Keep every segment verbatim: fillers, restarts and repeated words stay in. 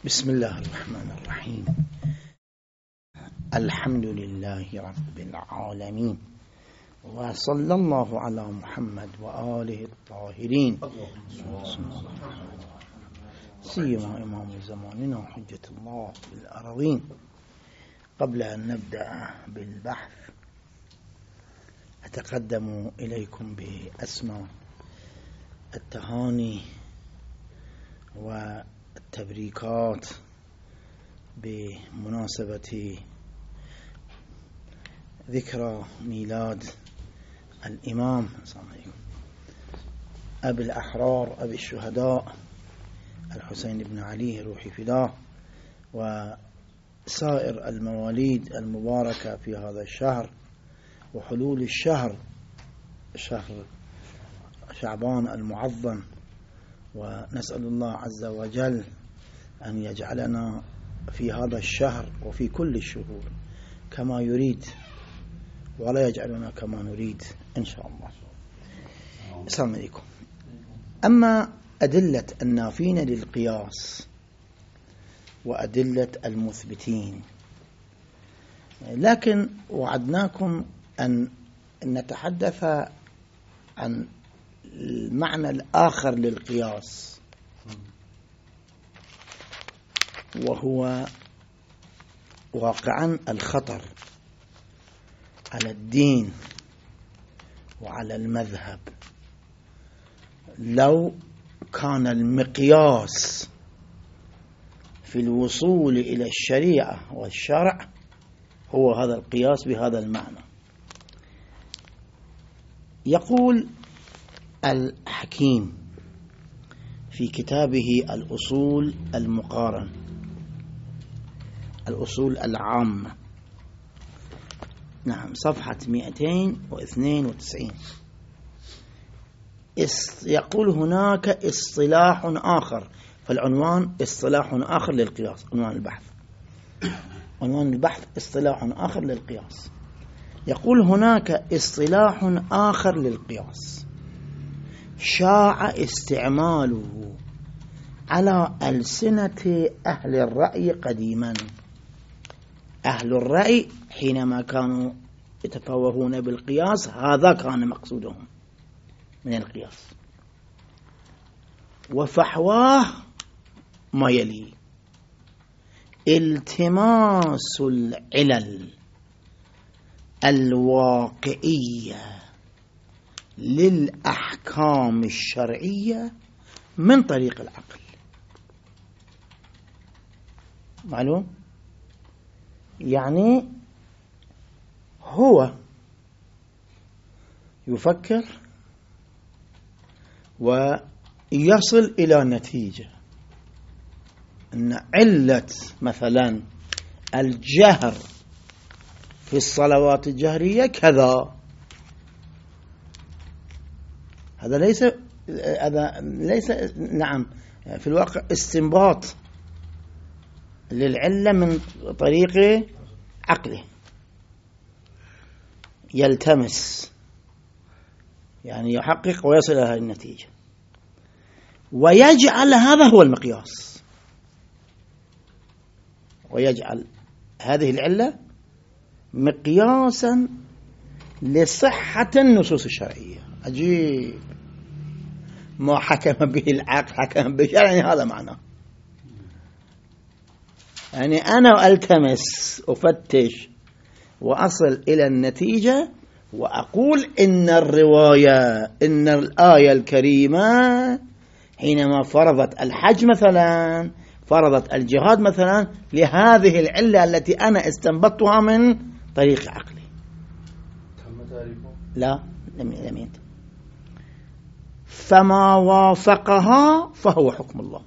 بسم الله الرحمن الرحيم. الحمد لله رب العالمين، وصلى الله على محمد وآله الطاهرين، سيما إمام زماننا حجة الله بالأرضين. قبل أن نبدأ بالبحث أتقدم إليكم بأسمى التهاني والتبريكات بمناسبة ذكرى ميلاد الإمام أبي الأحرار أبي الشهداء الحسين بن علي روحي فداه، وسائر المواليد المباركة في هذا الشهر، وحلول الشهر شهر شعبان المعظم. ونسأل الله عز وجل أن يجعلنا في هذا الشهر وفي كل الشهور كما يريد، ولا يجعلنا كما نريد إن شاء الله. السلام عليكم. أما أدلة النافين للقياس وأدلة المثبتين، لكن وعدناكم أن نتحدث عن المعنى الآخر للقياس، وهو واقعا الخطر على الدين وعلى المذهب لو كان المقياس في الوصول إلى الشريعة والشرع هو هذا القياس بهذا المعنى. يقول الحكيم في كتابه الأصول المقارن، الأصول العامة، نعم، صفحة مئتين واثنين وتسعين، يقول هناك اصطلاح آخر، فالعنوان اصطلاح آخر للقياس، عنوان البحث عنوان البحث اصطلاح آخر للقياس. يقول هناك اصطلاح آخر للقياس شاع استعماله على ألسنة أهل الرأي قديما. أهل الرأي حينما كانوا يتفوهون بالقياس هذا كان مقصودهم من القياس، وفحواه ما يلي: التماس العلل الواقعية للأحكام الشرعية من طريق العقل. معلوم؟ يعني هو يفكر ويصل إلى نتيجة أن علة مثلا الجهر في الصلوات الجهرية كذا. هذا ليس هذا ليس نعم في الواقع استنباط للعلة من طريق عقله، يلتمس يعني يحقق ويصل إلى هذه النتيجة، ويجعل هذا هو المقياس، ويجعل هذه العلة مقياسا لصحة النصوص الشرعية. عجيب، ما حكم به العقل حكم به الشرع، يعني هذا معناه. يعني أنا ألتمس أفتش وأصل إلى النتيجة وأقول إن الرواية إن الآية الكريمة حينما فرضت الحج مثلا، فرضت الجهاد مثلا، لهذه العلة التي أنا استنبطتها من طريق عقلي. لا، لم ينتهي. فما وافقها فهو حكم الله،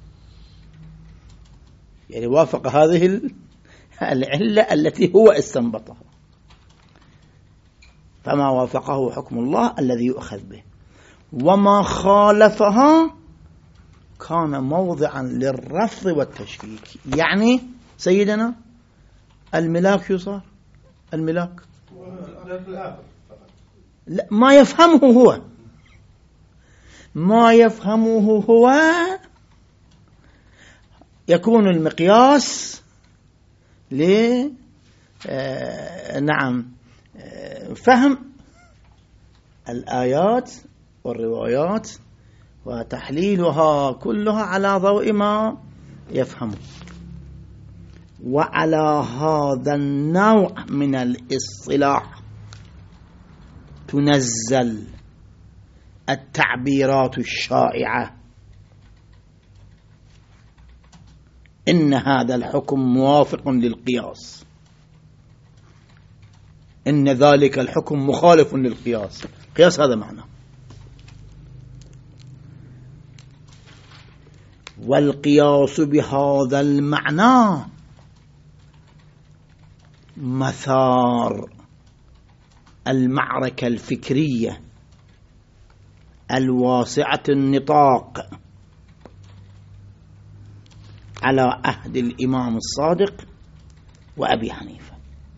يعني وافق هذه العلة التي هو استنبطها، فما وافقه حكم الله الذي يؤخذ به، وما خالفها كان موضعا للرفض والتشكيك. يعني سيدنا الملاك يصار الملاك لا، ما يفهمه هو ما يفهمه هو يكون المقياس ل آه نعم آه فهم الآيات والروايات وتحليلها كلها على ضوء ما يفهم. وعلى هذا النوع من الاصطلاح تنزل التعبيرات الشائعة إن هذا الحكم موافق للقياس، إن ذلك الحكم مخالف للقياس. قياس هذا معنى. والقياس بهذا المعنى مثار المعركة الفكرية الواسعة النطاق على عهد الإمام الصادق وأبي حنيفة.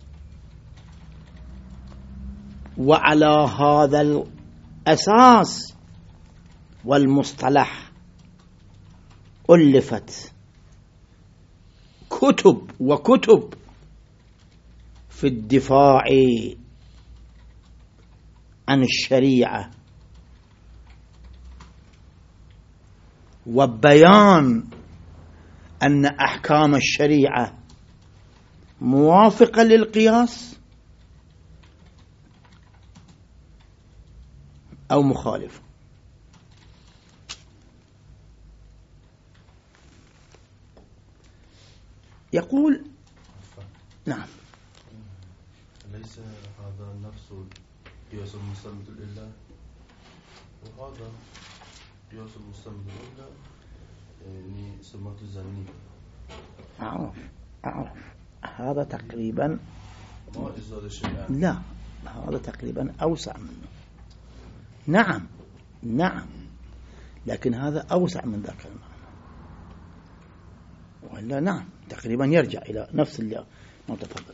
وعلى هذا الأساس والمصطلح ألفت كتب وكتب في الدفاع عن الشريعة وبيان أن أحكام الشريعة موافقة للقياس أو مخالفة. يقول نعم ليس هذا نفس قياس المستند لله، وهذا قياس المستند لله يعني سمات الزني. أعرف أعرف هذا تقريبا ما إزالة شيئا. لا، هذا تقريبا أوسع منه. نعم نعم، لكن هذا أوسع من ذاك المعنى. وإلا نعم تقريبا يرجع إلى نفس اللي متفضل.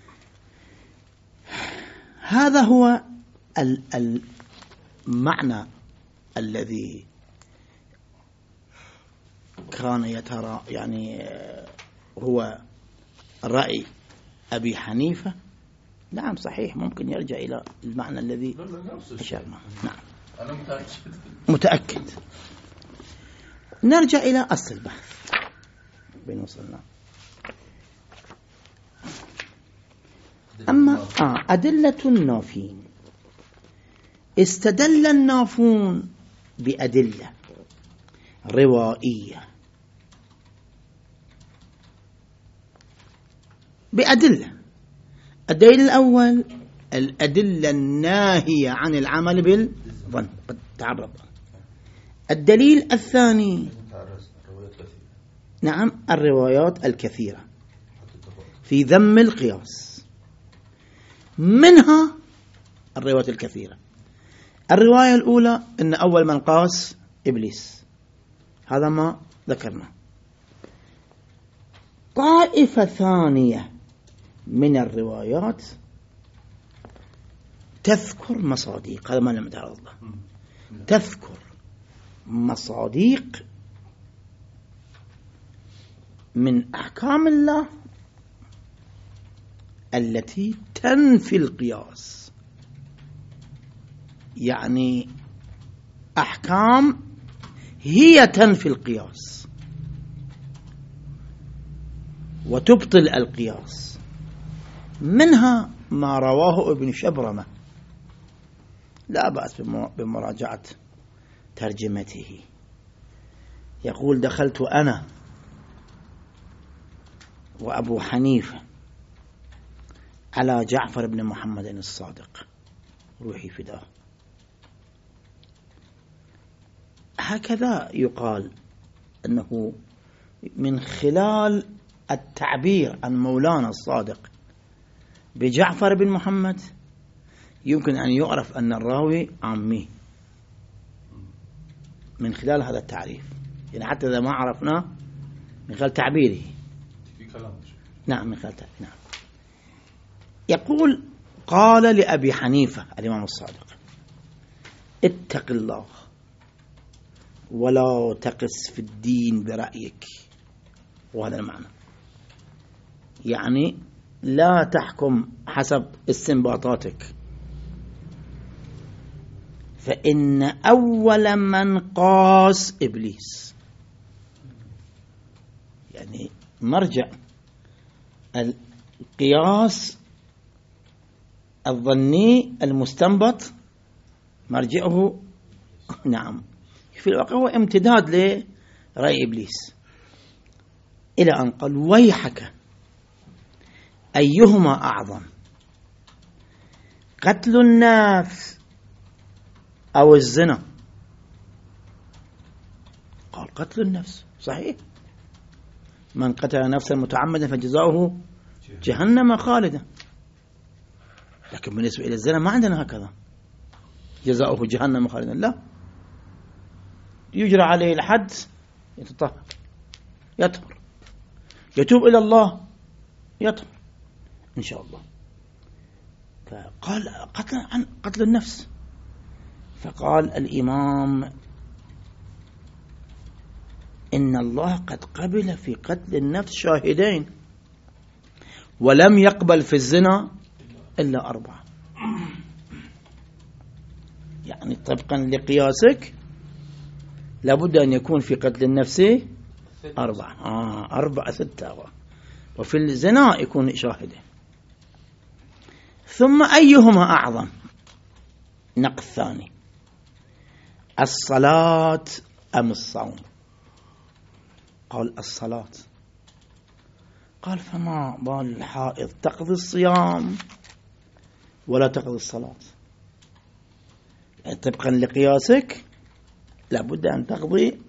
هذا هو المعنى الذي كان يترى، يعني هو رأي أبي حنيفة. نعم صحيح، ممكن يرجع إلى المعنى الذي أشرنا. نعم أنا متأكد متأكد. نرجع إلى أصل البحث بين وصلنا. أما آه أدلة النافين، استدل النافون بأدلة روائية، بأدلة. الدليل الأول الأدلة الناهية عن العمل بالظن بالتعرض. الدليل الثاني نعم الروايات الكثيرة في ذم القياس، منها الروايات الكثيرة. الرواية الأولى أن أول من قاس إبليس، هذا ما ذكرنا. طائفة ثانية من الروايات تذكر مصاديق، هذا ما لم يتعرض له، تذكر مصاديق من أحكام الله التي تنفي القياس، يعني أحكام هي تنفي القياس وتبطل القياس. منها ما رواه ابن شبرمة، لا بأس بمراجعة ترجمته. يقول: دخلت أنا وأبو حنيفة على جعفر بن محمد الصادق روحي فداه. هكذا يقال أنه من خلال التعبير عن مولانا الصادق بجعفر بن محمد يمكن أن يعرف أن الراوي عامي من خلال هذا التعريف، يعني حتى إذا ما عرفناه من خلال تعبيره. في كلام نعم من خلال تعبيره. نعم. يقول: قال لأبي حنيفة الإمام الصادق: اتق الله ولا تقس في الدين برأيك، وهذا المعنى. يعني لا تحكم حسب استنباطاتك، فإن أول من قاس إبليس. يعني مرجع القياس الظني المستنبط مرجعه نعم في الواقع هو امتداد لرأي إبليس، إلى أن قال ويحك أيهما أعظم، قتل النفس أو الزنا؟ قال قتل النفس. صحيح، من قتل نفسا متعمدا فجزاؤه جهنم خالدا، لكن بالنسبة إلى الزنا ما عندنا هكذا جزاؤه جهنم خالدا، لا، يجرى عليه الحد، يتطهر، يطهر، يتوب إلى الله، يطهر إن شاء الله. فقال قتل عن قتل النفس، فقال الإمام إن الله قد قبل في قتل النفس شاهدين ولم يقبل في الزنا إلا أربعة. يعني طبقا لقياسك لابد أن يكون في قتل النفس أربعة آه أربعة ستة، وفي الزنا يكون شاهدين. ثم أيهما أعظم؟ نقل الثاني، الصلاة أم الصوم؟ قال الصلاة. قال فما بال الحائض تقضي الصيام ولا تقضي الصلاة؟ يعني طبقا لقياسك لابد أن تقضي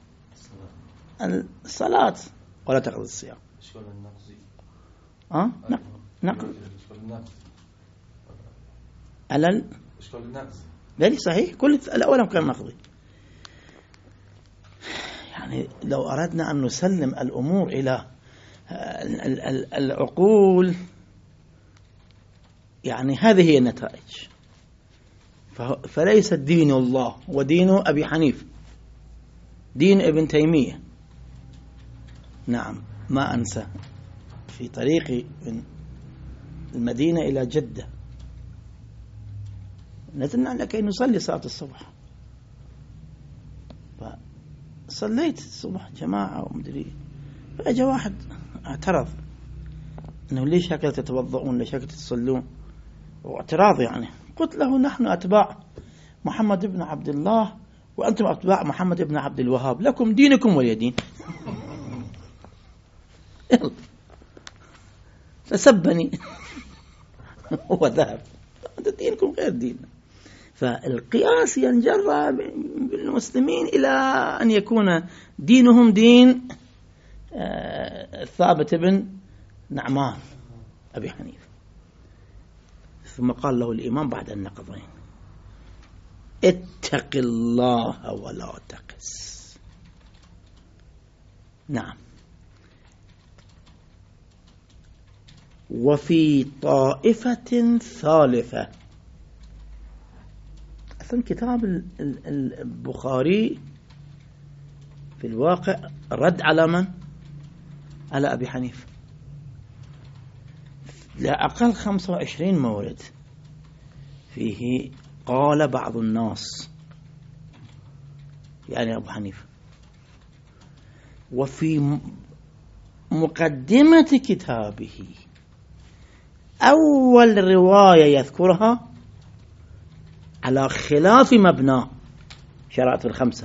الصلاة ولا تقضي الصيام. إشكال النقضي أه؟ نقض على إشكال النقض ذلك صحيح، كل الأول كان نقضي. يعني لو أردنا أن نسلم الأمور إلى العقول، يعني هذه هي النتائج. فليس دين الله ودين أبي حنيفة، دين ابن تيمية. نعم، ما أنسى في طريقي من المدينة إلى جدة نزلنا لكي نصلي صلاة الصبح، فصليت الصبح جماعة ومدري، فأجا واحد اعترض أنه ليش هكذا تتوضؤون، ليش هكذا تصلون، واعتراض يعني. قلت له نحن أتباع محمد بن عبد الله وأنتم أتباع محمد بن عبد الوهاب، لكم دينكم ولي دين. فسبني هو ذهب، دينكم غير دين. فالقياس ينجر بالمسلمين إلى أن يكون دينهم دين ثابت بن نعمان أبي حنيفة. ثم قال له الإمام بعد النقضين اتق الله ولا تقس. نعم. وفي طائفة ثالثة، أصلا كتاب البخاري في الواقع رد على من؟ على أبي حنيفة. لا أقل خمسة وعشرين مورد فيه قال بعض الناس، يعني أبو حنيفة. وفي مقدمة كتابه أول رواية يذكرها على خلاف مبنى شرائط الخمسة،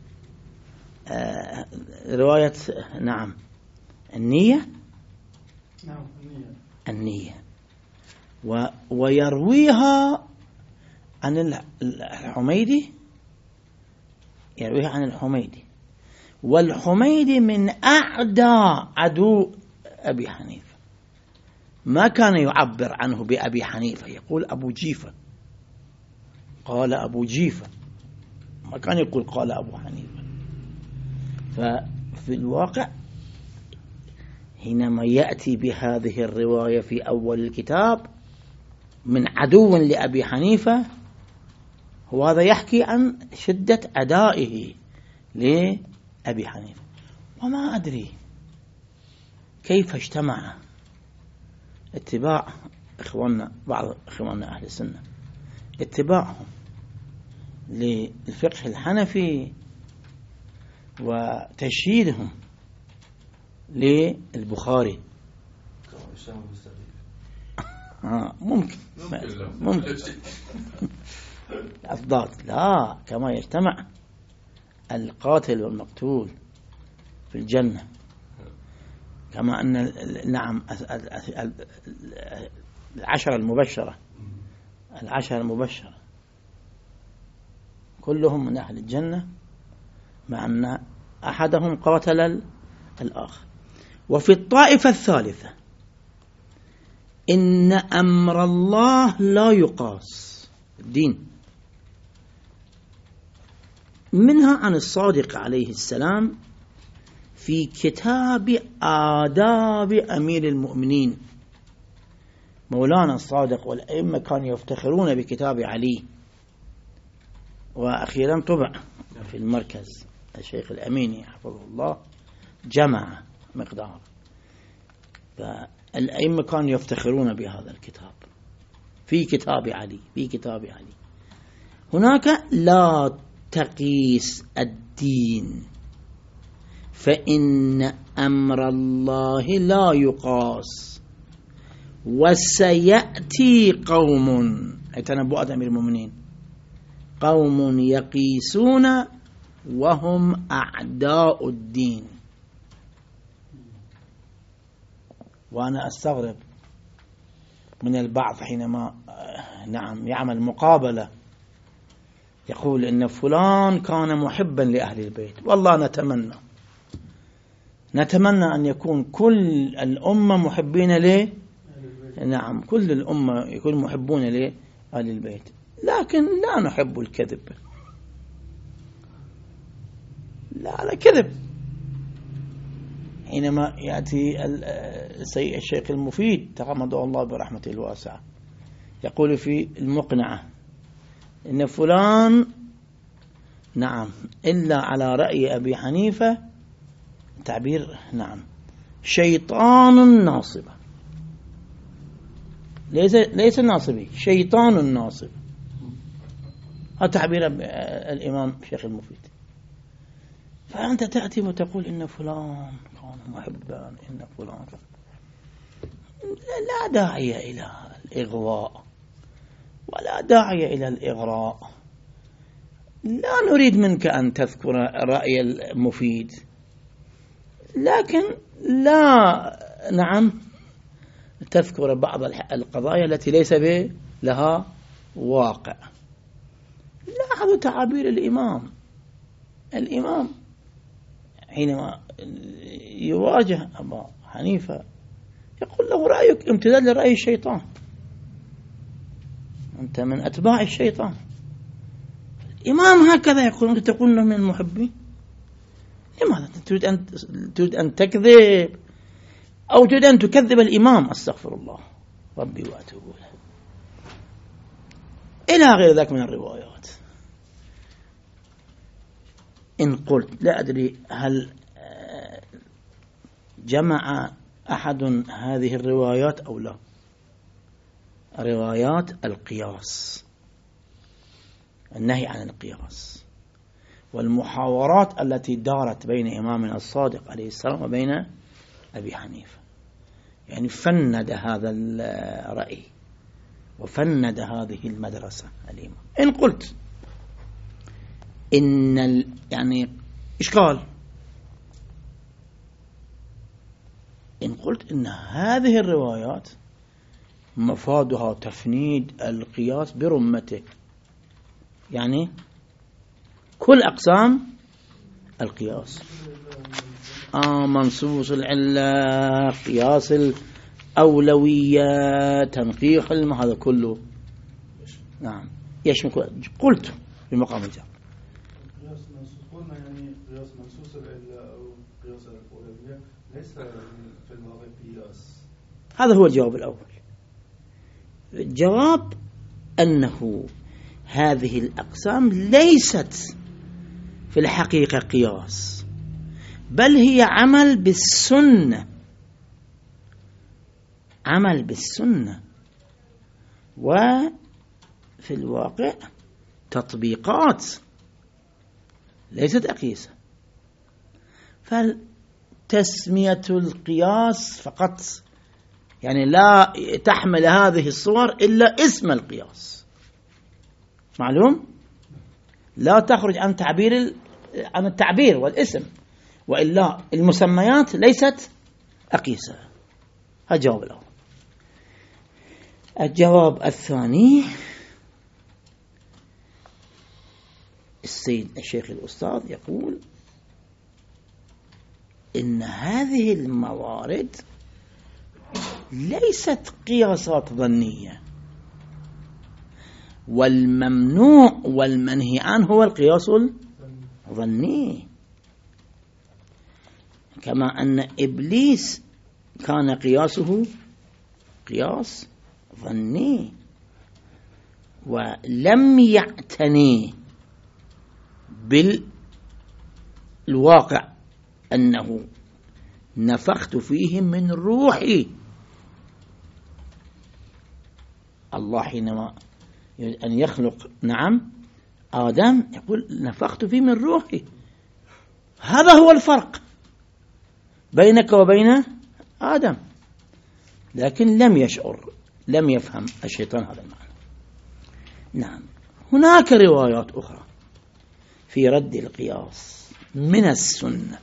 آه رواية نعم النية، نعم النية, النية. و ويرويها عن الحميدي، يرويها عن الحميدي، والحميدي من أعدى عدو أبي حنيفة، ما كان يعبر عنه بأبي حنيفة، يقول أبو جيفة، قال أبو جيفة، ما كان يقول قال أبو حنيفة. ففي الواقع حينما يأتي بهذه الرواية في أول الكتاب من عدو لأبي حنيفة، وهذا يحكي عن شدة أدائه لأبي حنيفة. وما أدري كيف اجتمع اتباع إخواننا بعض إخواننا أهل السنة اتباعهم للفقه الحنفي وتشييدهم للبخاري. آه ممكن ممكن أفضل لا كما يجتمع القاتل والمقتول في الجنة، كما أن نعم العشرة المبشرة العشرة المبشرة كلهم من أهل الجنة، مع أن أحدهم قاتل الآخر. وفي الطائفة الثالثة إن أمر الله لا يقاس الدين، منها عن الصادق عليه السلام في كتاب آداب أمير المؤمنين. مولانا الصادق والأئمة كانوا يفتخرون بكتاب علي، وأخيرا طبع في المركز الشيخ الأميني حفظه الله جمع مقدار، فالأئمة كانوا يفتخرون بهذا الكتاب في كتاب علي في كتاب علي. هناك لا تقيس الدين فإن أمر الله لا يقاس وسيأتي قوم، أي تنبؤات أمير المؤمنين، قوم يقيسون وهم أعداء الدين. وأنا أستغرب من البعض حينما نعم يعمل مقابلة يقول إن فلان كان محبا لأهل البيت. والله نتمنى نتمنى أن يكون كل الأمة محبين له، نعم كل الأمة يكون محبون لأهل البيت، لكن لا نحب الكذب، لا لا كذب. حينما يأتي الشيخ المفيد تغمده الله برحمته الواسعة يقول في المقنعة إن فلان نعم إلا على رأي أبي حنيفة تعبير نعم شيطان ناصب، ليس ليس ناصبي، شيطان ناصب، هذا تعبير الإمام الشيخ المفيد. فأنت تأتي وتقول إن فلان كان محبا، إن فلان لا داعي إلى الإغواء ولا داعي إلى الإغراء. لا نريد منك أن تذكر رأي المفيد، لكن لا نعم تذكر بعض القضايا التي ليس لها واقع. لاحظوا تعابير الإمام الإمام حينما يواجه أبا حنيفة يقول له رأيك امتداد لرأي الشيطان، أنت من أتباع الشيطان. الإمام هكذا يقول، أنت تقول أنه من المحبين. لماذا تريد أن تريد أن تكذب أو تريد أن تكذب الإمام؟ أستغفر الله ربي وأتوب إليه، إلى غير ذلك من الروايات. إن قلت لا أدري هل جمع أحد هذه الروايات أو لا، روايات القياس، النهي عن القياس، والمحاورات التي دارت بين إمامنا الصادق عليه السلام وبين أبي حنيفة، يعني فند هذا الرأي وفند هذه المدرسة الإمام. إن قلت إن ال... يعني إشكال، إن قلت إن هذه الروايات مفادها تفنيد القياس برمته، يعني كل أقسام القياس، آه منصوص العلة، قياس الأولوية، تنقيح الم، هذا كله نعم يشمل. قلت في مقام الجواب قياس منصوص، قلنا يعني قياس منصوص العلة أو قياس الأولوية ليس في الواقع قياس. هذا هو الجواب الأول. الجواب أنه هذه الأقسام ليست في الحقيقة قياس، بل هي عمل بالسنة عمل بالسنة، وفي الواقع تطبيقات ليست أقيسة. فالتسمية القياس فقط يعني لا تحمل هذه الصور إلا اسم القياس، معلوم؟ لا تخرج عن تعبير عن التعبير والاسم، وإلا المسميات ليست أقيسة. هذا الجواب الأول. الجواب الثاني، السيد الشيخ الأستاذ يقول إن هذه الموارد ليست قياسات ظنية، والممنوع والمنهي عنه هو القياس الظني، كما أن إبليس كان قياسه قياس ظني ولم يعتني بالواقع أنه نفخت فيه من روحي. الله حينما أن يخلق نعم آدم يقول نفخت فيه من روحي. هذا هو الفرق بينك وبين آدم، لكن لم يشعر، لم يفهم الشيطان هذا المعنى. نعم، هناك روايات أخرى في رد القياس من السنة،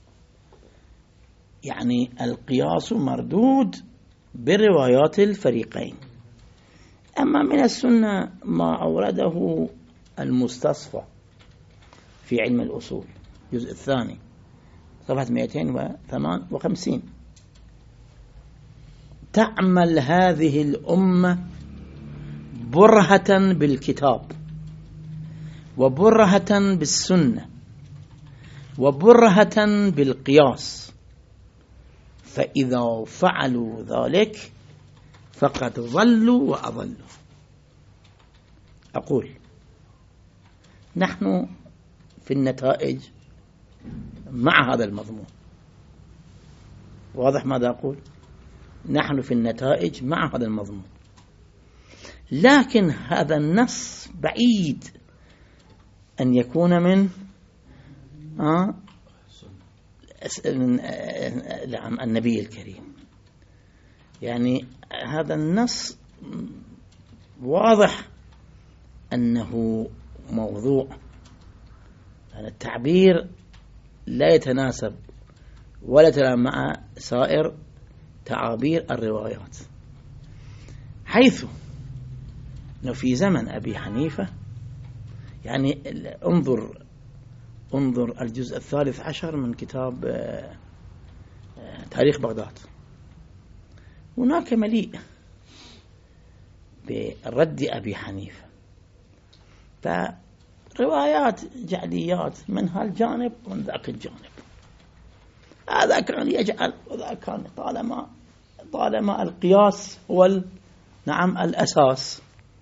يعني القياس مردود بروايات الفريقين. أما من السنة ما أورده المستصفى في علم الأصول الجزء الثاني صفحة مئتين وثمان وخمسين: تعمل هذه الأمة برهة بالكتاب وبرهة بالسنة وبرهة بالقياس، فإذا فعلوا ذلك فقد ضلوا وأضلوا. أقول نحن في النتائج مع هذا المضمون. واضح ماذا أقول؟ نحن في النتائج مع هذا المضمون، لكن هذا النص بعيد أن يكون من آه النبي الكريم. يعني هذا النص واضح أنه موضوع، يعني التعبير لا يتناسب ولا يتناسب مع سائر تعابير الروايات، حيث أنه في زمن أبي حنيفة، يعني انظر انظر الجزء الثالث عشر من كتاب تاريخ بغداد، هناك مليء برد أبي حنيفة، فروايات جعليات من هالجانب ومن ذاك الجانب. هذا كان يجعل وذا كان طالما طالما القياس هو نعم الأساس،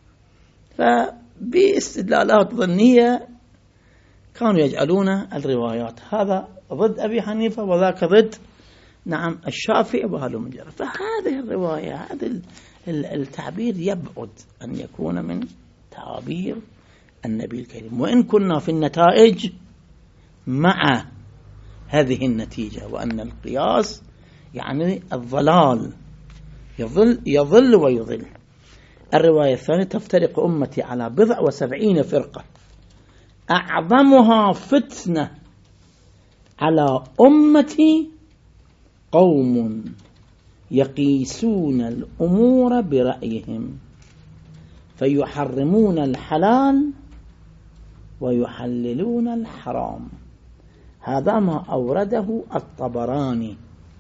فباستدلالات ظنية كانوا يجعلون الروايات هذا ضد أبي حنيفة وذاك ضد نعم الشافعي وهذا من جرى. فهذه الرواية هذا التعبير يبعد أن يكون من تعابير النبي الكريم، وإن كنا في النتائج مع هذه النتيجة، وأن القياس يعني الضلال، يضل يضل ويضل. الرواية الثانية: تفترق أمتي على بضع وسبعين فرقة أعظمها فتنة على أمتي قوم يقيسون الأمور برأيهم فيحرمون الحلال ويحللون الحرام. هذا ما أورده الطبراني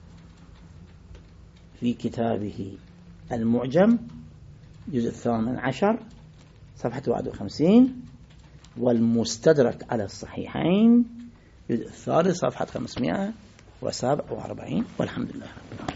في كتابه المعجم جزء الثامن عشر صفحة واحد وخمسين، والمستدرك على الصحيحين جزء الثالث صفحة خمسمائة وسبعة وأربعين. والحمد لله.